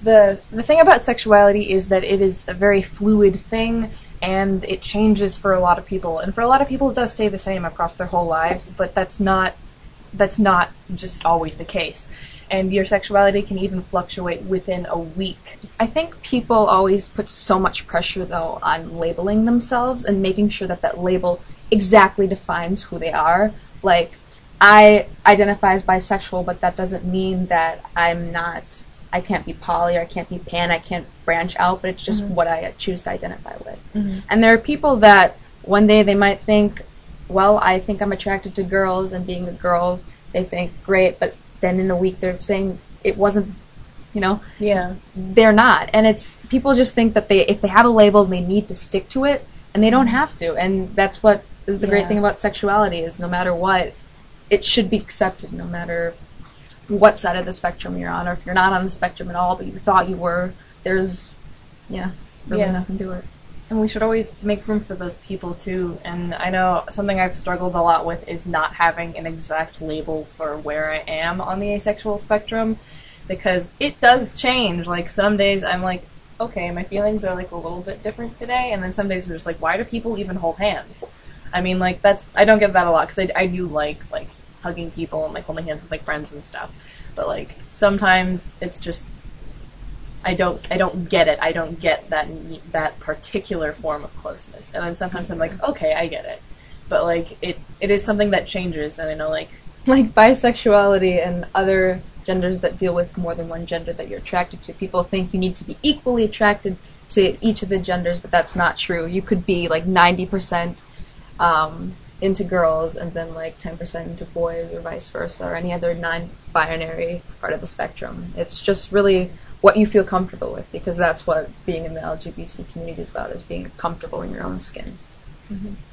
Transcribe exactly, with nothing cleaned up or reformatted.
the the thing about sexuality is that it is a very fluid thing, and it changes for a lot of people. And for a lot of people, it does stay the same across their whole lives, but that's not that's not just always the case. And your sexuality can even fluctuate within a week. I think people always put so much pressure, though, on labeling themselves and making sure that that label exactly defines who they are. Like, I identify as bisexual, but that doesn't mean that I'm not, I can't be poly or I can't be pan, I can't branch out, but it's just mm-hmm. what I choose to identify with. Mm-hmm. And there are people that one day they might think, well, I think I'm attracted to girls, and being a girl, they think, great, but then in a week they're saying it wasn't, you know, yeah, they're not. And it's, people just think that they, if they have a label, they need to stick to it, and they don't have to. And that's what is the yeah. great thing about sexuality, is no matter what, it should be accepted, no matter what side of the spectrum you're on, or if you're not on the spectrum at all, but you thought you were, there's, yeah, really yeah. nothing to it. And we should always make room for those people, too. And I know something I've struggled a lot with is not having an exact label for where I am on the asexual spectrum, because it does change. Like, some days I'm like, okay, my feelings are, like, a little bit different today, and then some days I'm just like, why do people even hold hands? I mean, like, that's, I don't get that a lot, because I, I do like, like, hugging people and, like, holding hands with, like, friends and stuff. But, like, sometimes it's just, I don't, I don't get it. I don't get that that particular form of closeness. And then sometimes I'm like, okay, I get it. But, like, it, it is something that changes, and I know, like... Like, bisexuality and other genders that deal with more than one gender that you're attracted to. People think you need to be equally attracted to each of the genders, but that's not true. You could be, like, ninety percent um, into girls and then, like, ten percent into boys, or vice versa, or any other non-binary part of the spectrum. It's just really what you feel comfortable with, because that's what being in the L G B T community is about, is being comfortable in your own skin. Mm-hmm.